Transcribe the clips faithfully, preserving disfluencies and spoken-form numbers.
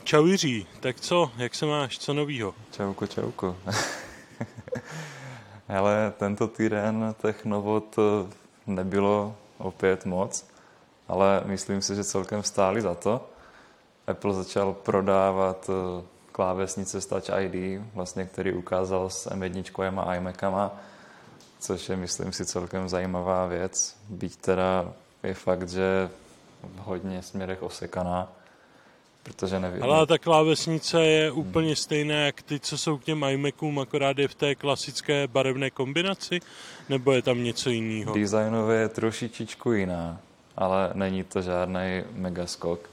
Čau Jiří, tak co, jak se máš, co novýho? Čauko, čauko. Hele, tento týden těch novot nebylo opět moc, ale myslím si, že celkem stály za to. Apple začal prodávat klávesnice s Touch I D, vlastně, který ukázal s M jedna a iMacama, což je, myslím si, celkem zajímavá věc. Byť teda je fakt, že v hodně směrech osekaná, protože nevím. Ale ta klávesnice je úplně stejná, jak ty, co jsou k těm iMacům, akorát je v té klasické barevné kombinaci, nebo je tam něco jiného? Designově je trošičičku jiná, ale není to žádný megaskok.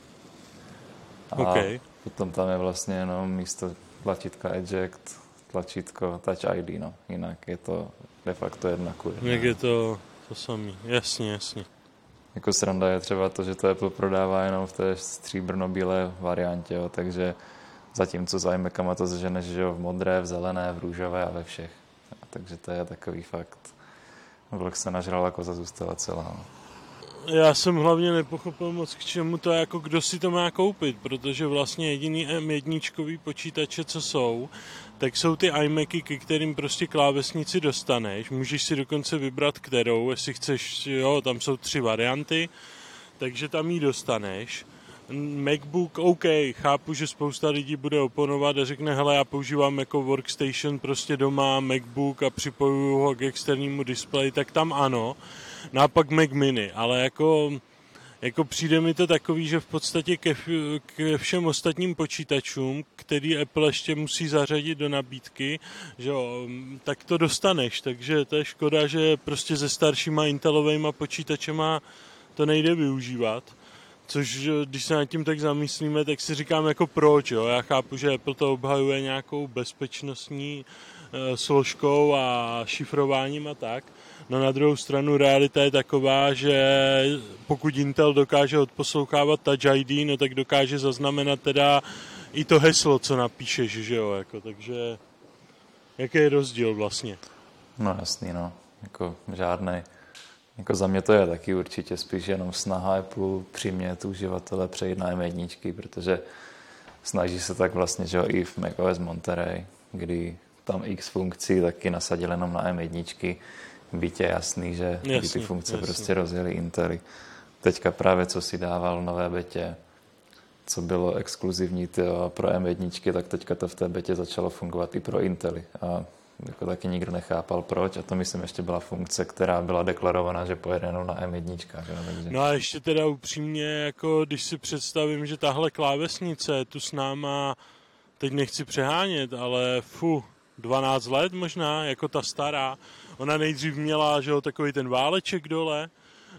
A okay. Potom tam je vlastně jenom místo tlačítka Eject, tlačítko Touch I D, no. Jinak je to de facto jedna ku jedné. Jak je to to samý, jasně, jasně. Jako sranda je třeba to, že to Apple prodává jenom v té stříbrno-bílé variantě, jo, takže zatímco s iMacama to zženeš, že jo, v modré, v zelené, v růžové a ve všech. A takže to je takový fakt. Vlk se nažral, koza zůstala celá. Já jsem hlavně nepochopil moc, k čemu to je, jako kdo si to má koupit, protože vlastně jediný M jedna počítače, co jsou, tak jsou ty iMacy, ke kterým prostě klávesnici dostaneš. Můžeš si dokonce vybrat kterou, jestli chceš, jo, tam jsou tři varianty, takže tam ji dostaneš. MacBook, OK, chápu, že spousta lidí bude oponovat a řekne, hele, já používám jako workstation prostě doma MacBook a připojuju ho k externímu displeji, tak tam ano. No a pak Mac Mini, ale jako, jako přijde mi to takový, že v podstatě ke, ke všem ostatním počítačům, který Apple ještě musí zařadit do nabídky, že jo, tak to dostaneš, takže to je škoda, že prostě se staršíma Intelovejma počítačema to nejde využívat. Což, když se nad tím tak zamyslíme, tak si říkám jako proč, jo. Já chápu, že Apple to obhajuje nějakou bezpečnostní e, složkou a šifrováním a tak. No na druhou stranu realita je taková, že pokud Intel dokáže odposlouchávat Touch I D, no tak dokáže zaznamenat teda i to heslo, co napíšeš, že jo, jako, takže jaký je rozdíl vlastně? No jasný, no, jako žádnej. Jako za mě to je taky určitě spíš jenom snaha Apple přimět uživatele přejít na M jedna, protože snaží se tak vlastně, že jo, i v macOS Monterey, kdy tam X funkcí taky nasadili jenom na M jedna, byť je jasný, že jasný, ty funkce jasný. Prostě rozjeli Intely. Teďka právě co si dával v nové betě, co bylo exkluzivní tyjo, pro M jedna, tak teďka to v té betě začalo fungovat i pro Intely. A jako taky nikdo nechápal proč a to myslím ještě byla funkce, která byla deklarovaná, že pojede jenom na M jedna. Že? Takže... No a ještě teda upřímně, jako když si představím, že tahle klávesnice tu s náma, teď nechci přehánět, ale fu, dvanáct let možná, jako ta stará. Ona nejdřív měla, že jo, takový ten váleček dole,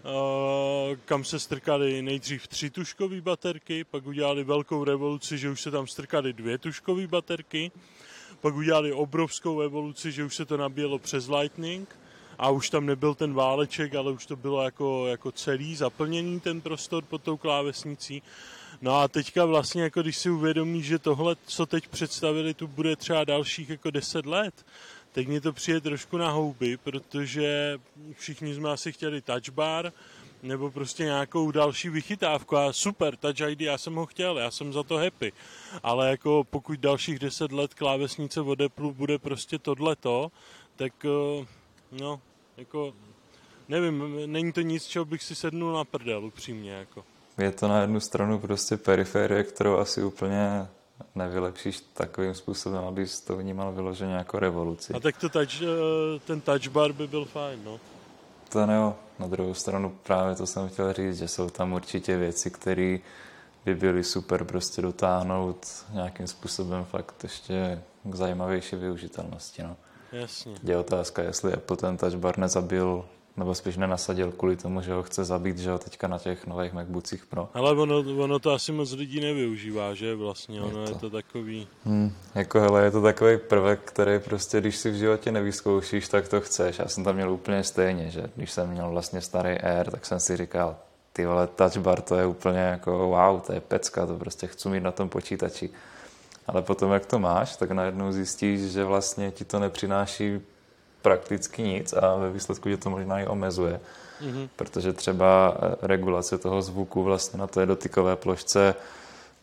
kam se strkaly nejdřív tři tužkové baterky, pak udělali velkou revoluci, že už se tam strkaly dvě tužkové baterky, pak udělali obrovskou evoluci, že už se to nabíjelo přes Lightning a už tam nebyl ten váleček, ale už to bylo jako, jako celý zaplněný ten prostor pod tou klávesnicí. No a teďka vlastně, jako když si uvědomíš, že tohle, co teď představili, tu bude třeba dalších jako deset let, tak mě to přijde trošku na houby, protože všichni jsme asi chtěli touch bar, nebo prostě nějakou další vychytávku a super, Touch I D, já jsem ho chtěl, já jsem za to happy. Ale jako pokud dalších deset let klávesnice od Apple bude prostě tohleto, tak no, jako nevím, není to nic, čeho bych si sednul na prdel, upřímně, jako. Je to na jednu stranu prostě periferie, kterou asi úplně nevylepšíš takovým způsobem, abys to vnímal vyloženě jako revoluci. A tak to touch, ten touch bar by byl fajn, no. To ne, na druhou stranu právě to jsem chtěl říct, že jsou tam určitě věci, které by byly super prostě dotáhnout nějakým způsobem fakt ještě k zajímavější využitelnosti. No. Jasně. Je otázka, jestli Apple ten touch bar nezabil, nebo spíš nenasadil kvůli tomu, že ho chce zabít, že ho teďka na těch nových MacBoocích Pro. Ale ono, ono to asi moc lidí nevyužívá, že vlastně, ono je to, je to takový... Hmm, jako hele, je to takový prvek, který prostě, když si v životě nevyzkoušíš, tak to chceš. Já jsem tam měl úplně stejně, že když jsem měl vlastně starý Air, tak jsem si říkal, ty vole, touch bar, to je úplně jako wow, to je pecka, to prostě chci mít na tom počítači. Ale potom, jak to máš, tak najednou zjistíš, že vlastně ti to nepřináší prakticky nic a ve výsledku tě to možná i omezuje. Mm-hmm. Protože třeba regulace toho zvuku vlastně na té dotykové plošce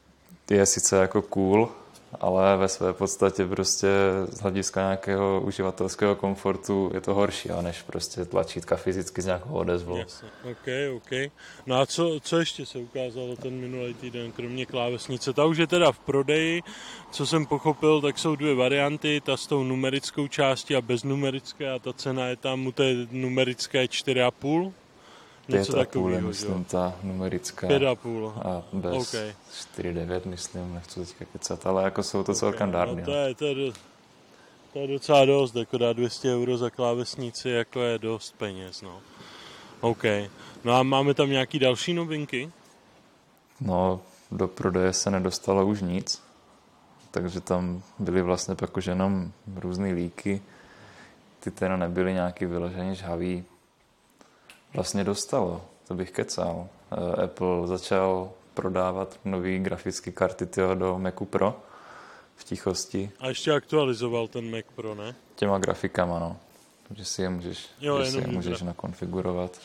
je sice jako cool, ale ve své podstatě prostě z hlediska nějakého uživatelského komfortu je to horší, jo, než prostě tlačítka fyzicky s nějakou odezvou. Jasně, ok, ok. No a co, co ještě se ukázalo ten minulý týden, kromě klávesnice? Ta už je teda v prodeji, co jsem pochopil, tak jsou dvě varianty, ta s tou numerickou částí a bez numerické a ta cena je tam u té numerické čtyři a půl. Něco Pět a půl je, takového, myslím, ta numerická. Pět a půl. A bez okay. čtyři devět, myslím, nechci teďka kecat, ale jako jsou to celkem okay. dárný. No to je, to, je do, to je docela dost, jako dát dvě stě euro za klávesnici, jako je dost peněz, no. OK. No a máme tam nějaký další novinky? No, do prodeje se nedostalo už nic, takže tam byly vlastně pak už jenom různý líky, ty teda nebyly nějaký vyloženě žhavý. Vlastně dostalo, to bych kecal. Apple začal prodávat nový grafické karty tyjo, do Macu Pro v tichosti. A ještě aktualizoval ten Mac Pro, ne? Těma grafikama, no. Že si je můžeš, jo, že si je můžeš graf... nakonfigurovat.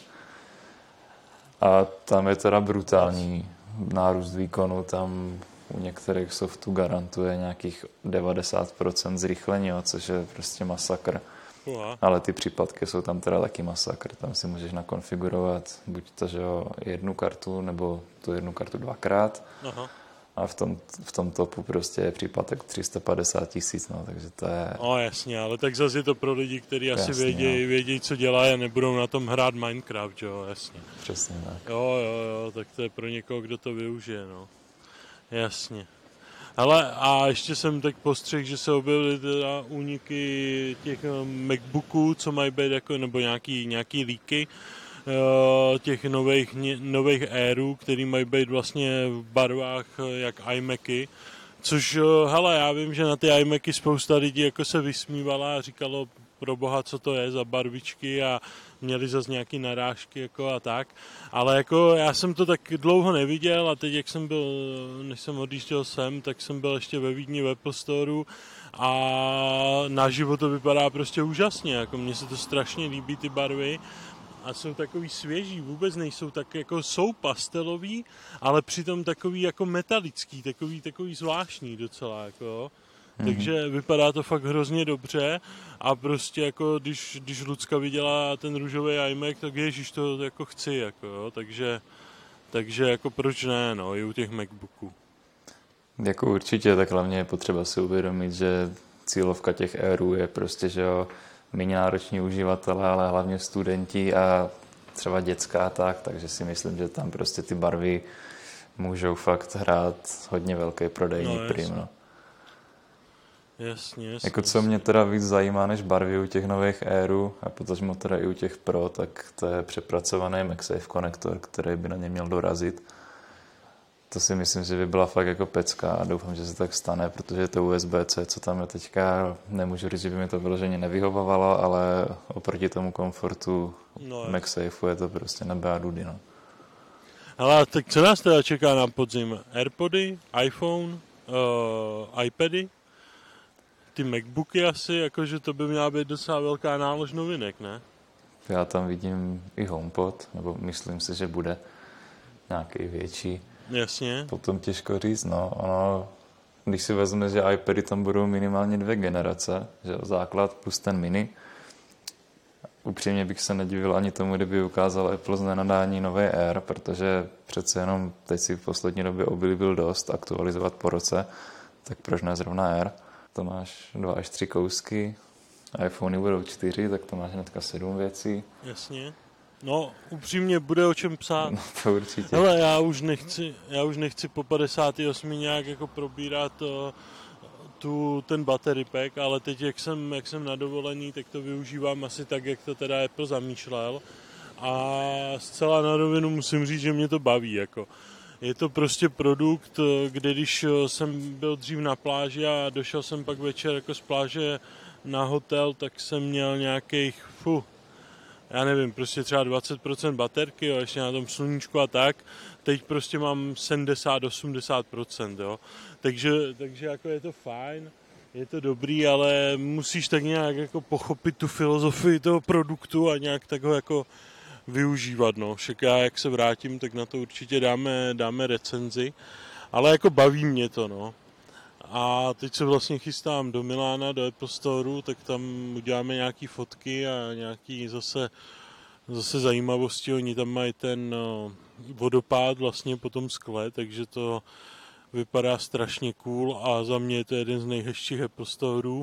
A tam je teda brutální nárůst výkonu, tam u některých softů garantuje nějakých devadesát procent zrychlení, což je prostě masakr. Uha. Ale ty případky jsou tam teda taky masakr. Tam si můžeš nakonfigurovat buď to, že jo, jednu kartu, nebo tu jednu kartu dvakrát. Aha. A v tom, v tom topu prostě je případek tři sta padesát tisíc, no, takže to je... No jasně, ale tak zase je to pro lidi, kteří asi jasně, vědějí, no. vědějí, co dělají a nebudou na tom hrát Minecraft, jo, jasně. Přesně tak. Jo, jo, jo, tak to je pro někoho, kdo to využije, no. Jasně. Hele, a ještě jsem tak postřehl, že se objevily teda úniky těch MacBooků, co mají být jako, nebo nějaký, nějaký líky těch nových, nových Airů, který mají být vlastně v barvách jak iMacy. Což, hele, já vím, že na ty iMacy spousta lidí jako se vysmívala a říkalo, pro boha, co to je za barvičky a měli zase nějaký narážky jako a tak. Ale jako já jsem to tak dlouho neviděl a teď, jak jsem byl, než jsem odjížděl sem, tak jsem byl ještě ve Vídni v Apple Storeu a naživo to vypadá prostě úžasně. Jako mně se to strašně líbí, ty barvy. A jsou takový svěží, vůbec nejsou tak jako, jsou pastelový, ale přitom takový jako metalický, takový, takový zvláštní docela, jako. Mm-hmm. Takže vypadá to fakt hrozně dobře a prostě jako, když, když Lucka viděla ten růžový iMac, tak ježiš, to jako chci, jako, jo. Takže, takže jako proč ne, no, i u těch MacBooků. Jako určitě, tak hlavně je potřeba si uvědomit, že cílovka těch Airů je prostě, že jo, méně nároční uživatelé, ale hlavně studenti a třeba dětská tak, takže si myslím, že tam prostě ty barvy můžou fakt hrát hodně velký prodejní no, prým. No. Jasně, jasně. Jako co mě teda víc zajímá než barvy u těch nových Airů a potažmo teda i u těch Pro, tak to je přepracovaný MagSafe konektor, který by na ně měl dorazit. To si myslím, že by byla fakt jako pecka a doufám, že se tak stane, protože to U S B C, co tam je teďka, nemůžu říct, že by mi to vyloženě nevyhovovalo, ale oproti tomu komfortu no, MagSafeu je to prostě nebe a dudy. No. Hele, tak co nás teda čeká na podzim? AirPody, iPhone, uh, iPady, ty MacBooky asi, jakože to by měla být docela velká nálož novinek, ne? Já tam vidím i HomePod, nebo myslím si, že bude nějaký větší. Jasně. Potom těžko říct, no, ono, když si vezme, že iPady tam budou minimálně dvě generace, že základ plus ten mini, upřímně bych se nedivil ani tomu, kdyby ukázal Apple z nenadání nový Air, protože přece jenom teď si v poslední době oblíbil dost aktualizovat po roce, tak proč ne zrovna Air? To máš dva až tři kousky, iPhony budou čtyři, tak to máš hnedka sedm věcí. Jasně. No, upřímně bude o čem psát. No, to určitě. Hele, já už nechci, já už nechci po padesát osm nějak jako probírat uh, tu, ten battery pack, ale teď, jak jsem, jak jsem na dovolení, tak to využívám asi tak, jak to teda Apple zamýšlel. A zcela na rovinu musím říct, že mě to baví, jako. Je to prostě produkt, kde když jsem byl dřív na pláži a došel jsem pak večer jako z pláže na hotel, tak jsem měl nějakých, fuh, já nevím, prostě třeba dvacet procent baterky, jo, ještě na tom sluníčku a tak. Teď prostě mám sedmdesát až osmdesát procent, jo. Takže, takže jako je to fajn, je to dobrý, ale musíš tak nějak jako pochopit tu filozofii toho produktu a nějak tak ho jako využívat, no. Však já, jak se vrátím, tak na to určitě dáme, dáme recenzi. ale jako baví mě to, no. A teď se vlastně chystám do Milána, do Apple Storeu, tak tam uděláme nějaký fotky a nějaký zase, zase zajímavosti. Oni tam mají ten no, vodopád vlastně po tom skle, takže to vypadá strašně cool a za mě je to jeden z nejhezčích Apple Storeů.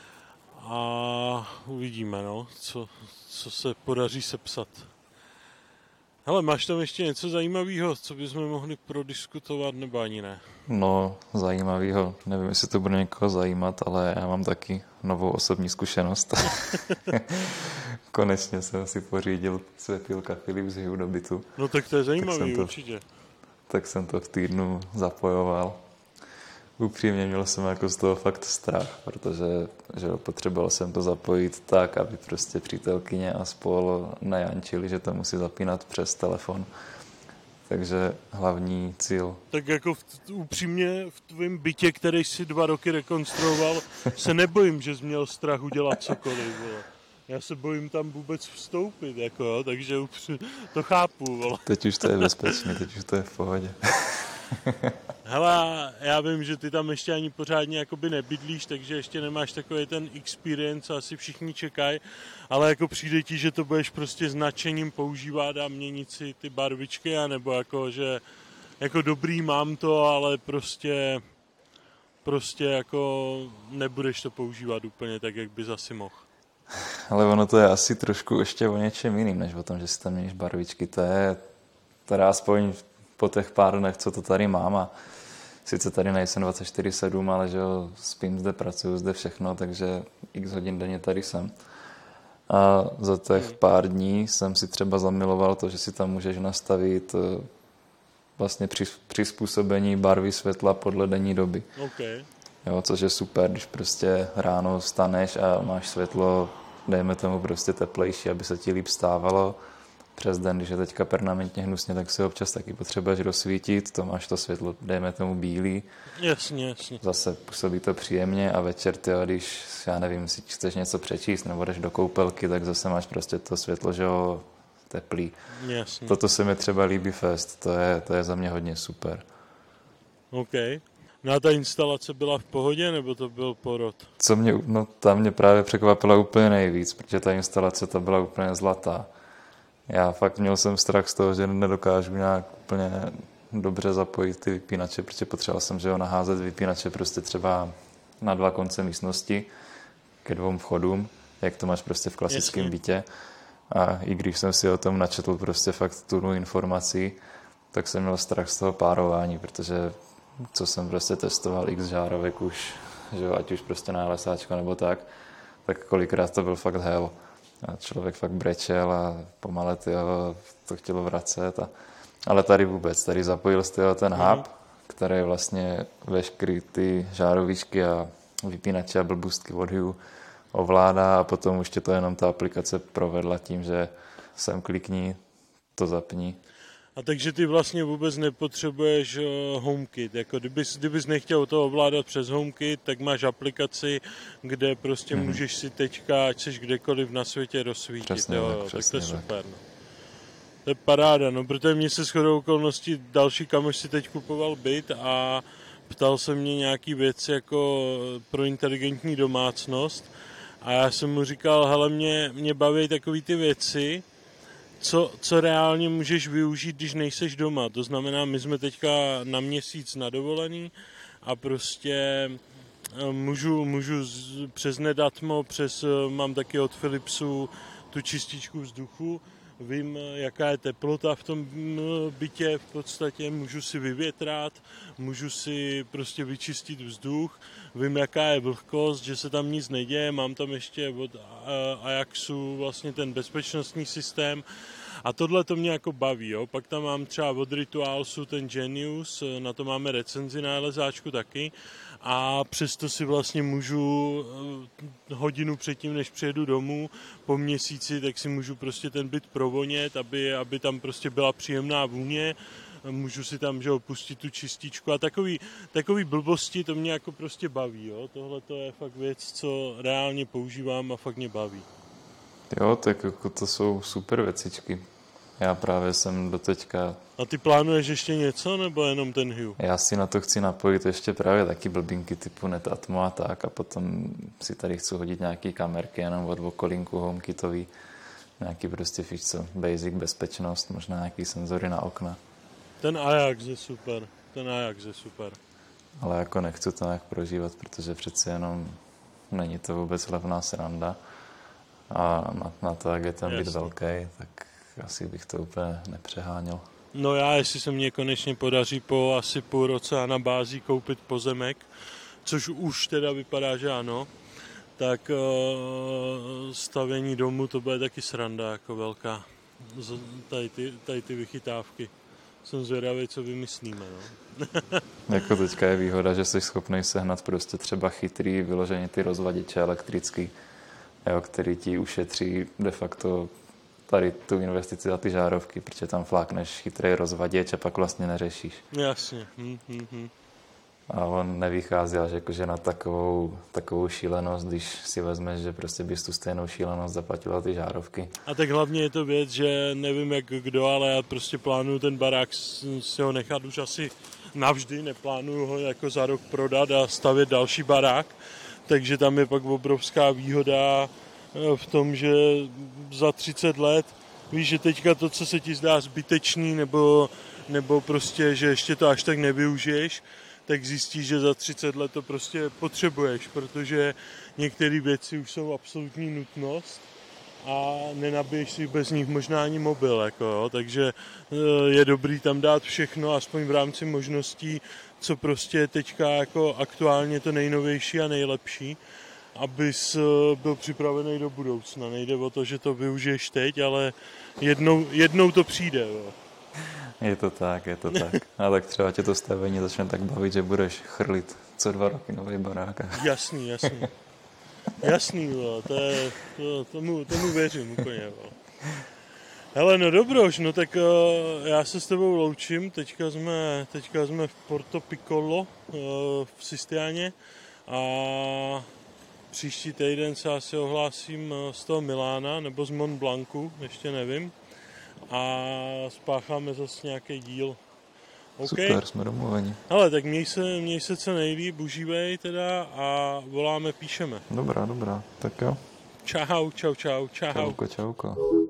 A uvidíme, no, co, co se podaří sepsat. Hele, máš tam ještě něco zajímavého, co bychom mohli prodiskutovat, nebo ani ne? No, zajímavýho. Nevím, jestli to bude někoho zajímat, ale já mám taky novou osobní zkušenost. Konečně jsem si pořídil světýlka Philips Hue do bytu. No tak to je zajímavý, to, určitě. Tak jsem to v týdnu zapojoval. Upřímně měl jsem jako z toho fakt strach, protože že potřeboval jsem to zapojit tak, aby prostě přítelkyně a spol najančili, že to musí zapínat přes telefon. Takže hlavní cíl. Tak jako v, upřímně v tvém bytě, který si dva roky rekonstruoval, se nebojím, že jsi měl strach udělat cokoliv. Vole. Já se bojím tam vůbec vstoupit, jako, jo, takže upří, to chápu. Vole. Teď už to je bezpečné, teď už to je v pohodě. Hele, já vím, že ty tam ještě ani pořádně jakoby nebydlíš, takže ještě nemáš takový ten experience, asi všichni čekají, ale jako přijde ti, že to budeš prostě značením používat a měnit si ty barvičky, anebo jako, že jako dobrý mám to, ale prostě prostě jako nebudeš to používat úplně tak, jak bys asi mohl. Ale ono to je asi trošku ještě o něčem jiným, než o tom, že si tam měníš barvičky. To je teda aspoň po těch pár dnech, co to tady mám a sice tady nejsem dvacet čtyři sedm, ale že jo, spím zde, pracuju zde všechno, takže x hodin denně tady jsem. A za těch pár dní jsem si třeba zamiloval to, že si tam můžeš nastavit vlastně přizpůsobení barvy světla podle denní doby. Okay. Jo, což je super, když prostě ráno vstaneš a máš světlo, dejme tomu prostě teplejší, aby se ti líp stávalo. Přes den, když je teďka permanentně hnusně, tak si občas taky potřebuješ rozsvítit, to máš to světlo, dejme tomu bílý. Jasně, jasně. Zase působí to příjemně a večer, tyjo, když, já nevím, si chceš něco přečíst nebo jdeš do koupelky, tak zase máš prostě to světlo, že jo, teplý. Jasně. Toto se mi třeba líbí fest, to je, to je za mě hodně super. OK. No a ta instalace byla v pohodě, nebo to byl porod? Co mě, no ta mě právě překvapila úplně nejvíc, protože ta instalace ta byla úplně zlatá. Já fakt měl jsem strach z toho, že nedokážu nějak úplně dobře zapojit ty vypínače, protože potřeboval jsem, že ho naházet vypínače prostě třeba na dva konce místnosti ke dvou vchodům, jak to máš prostě v klasickém bytě. A i když jsem si o tom načetl prostě fakt tunu informací, tak jsem měl strach z toho párování, protože co jsem prostě testoval x žárovek už, že jo, ať už prostě na lesáčko nebo tak, tak kolikrát to byl fakt hell. A člověk fakt brečel a pomale tyjo, to chtělo vracet. A, ale tady vůbec, tady zapojil jste ten hub, mm. který vlastně veškerý ty žárovičky a vypínače a blbůstky od Hue ovládá a potom už tě to jenom ta aplikace provedla tím, že sem klikni, to zapni. A takže ty vlastně vůbec nepotřebuješ HomeKit. Jako kdybys, kdybys nechtěl to ovládat přes HomeKit, tak máš aplikaci, kde prostě mm. můžeš si teďka, ať seš kdekoliv na světě rozsvítit. Přesně jo, tak, jo, přesně tak to je tak. super. No. To je paráda, no, protože mě se shodou okolností další kamoš si teď kupoval byt a ptal se mě nějaký věci jako pro inteligentní domácnost a já jsem mu říkal, hele, mě, mě baví takový ty věci, Co, co reálně můžeš využít, když nejseš doma. To znamená, my jsme teďka na měsíc na dovolený a prostě můžu, můžu z, přes Nedatmo, přes, mám taky od Philipsu tu čističku vzduchu, vím, jaká je teplota v tom bytě, v podstatě můžu si vyvětrat, můžu si prostě vyčistit vzduch, vím, jaká je vlhkost, že se tam nic neděje, mám tam ještě od Ajaxu vlastně ten bezpečnostní systém a tohle to mě jako baví, jo. Pak tam mám třeba od Ritualsu ten Genius, na to máme recenzi na lezáčku taky a přesto si vlastně můžu hodinu předtím, než přijedu domů po měsíci, tak si můžu prostě ten byt provonět, aby, aby tam prostě byla příjemná vůně, můžu si tam, že opustit tu čističku a takový, takový blbosti to mě jako prostě baví, jo. Tohle to je fakt věc, co reálně používám a fakt mě baví. Jo, tak jako to jsou super věcičky. Já právě jsem doteďka... A ty plánuješ ještě něco, nebo jenom ten Hue? Já si na to chci napojit ještě právě taky blbinky typu Netatmo a tak a potom si tady chci hodit nějaký kamerky jenom od okolinku homekitový. Nějaký prostě víš co, basic bezpečnost, možná nějaký senzory na okna. Ten Ajax je super, ten Ajax je super. Ale jako nechci to nějak prožívat, protože přeci jenom není to vůbec levná sranda. A na, na to, jak je ten byt velký, tak asi bych to úplně nepřeháněl. No já, jestli se mně konečně podaří po asi půl roce a na bází koupit pozemek, což už teda vypadá, že ano, tak uh, stavění domu to bude taky sranda jako velká. Tady ty, tady ty vychytávky. Jsem zvědavý, co vymyslíme. No. Jako teďka je výhoda, že jsi schopný sehnat prostě třeba chytrý, vyloženě ty rozvaděče elektrický, jo, který ti ušetří de facto tady tu investici za ty žárovky, protože tam flákneš chytrý rozvaděč a pak vlastně neřešíš. Jasně. Hm, hm, hm. A on nevychází až jakože na takovou, takovou šílenost, když si vezmeš, že prostě bys tu stejnou šílenost zaplatila ty žárovky. A tak hlavně je to věc, že nevím jak kdo, ale já prostě plánuju ten barák si ho nechat už asi navždy, neplánuju ho jako za rok prodat a stavět další barák, takže tam je pak obrovská výhoda v tom, že za třicet let víš, že teďka to, co se ti zdá zbytečný, nebo, nebo prostě, že ještě to až tak nevyužiješ, tak zjistíš, že za třicet let to prostě potřebuješ, protože některé věci už jsou absolutní nutnost a nenabiješ si bez nich možná ani mobil, jako jo, takže je dobrý tam dát všechno, aspoň v rámci možností, co prostě je teďka jako aktuálně to nejnovější a nejlepší, abys byl připravený do budoucna. Nejde o to, že to využiješ teď, ale jednou, jednou to přijde, jo. Je to tak, je to tak. A tak třeba tě to stavení začne tak bavit, že budeš chrlit co dva roky nový barák. Jasný, jasný. Jasný, jo, to je, to, tomu, tomu věřím úplně. Jo. Hele, no dobroš, no tak uh, já se s tebou loučím, teďka jsme, teďka jsme v Porto Piccolo uh, v Sistiáně a příští týden se asi ohlásím z toho Milána nebo z Mont Blancu, ještě nevím. A spácháme zase nějaký díl. Okay. Super, jsme domluveni. Hele, tak měj se, měj se co nejlíp, užívej teda a voláme, píšeme. Dobrá, dobrá, tak jo. Čau, čau, čau, čau. Čauko, čauko.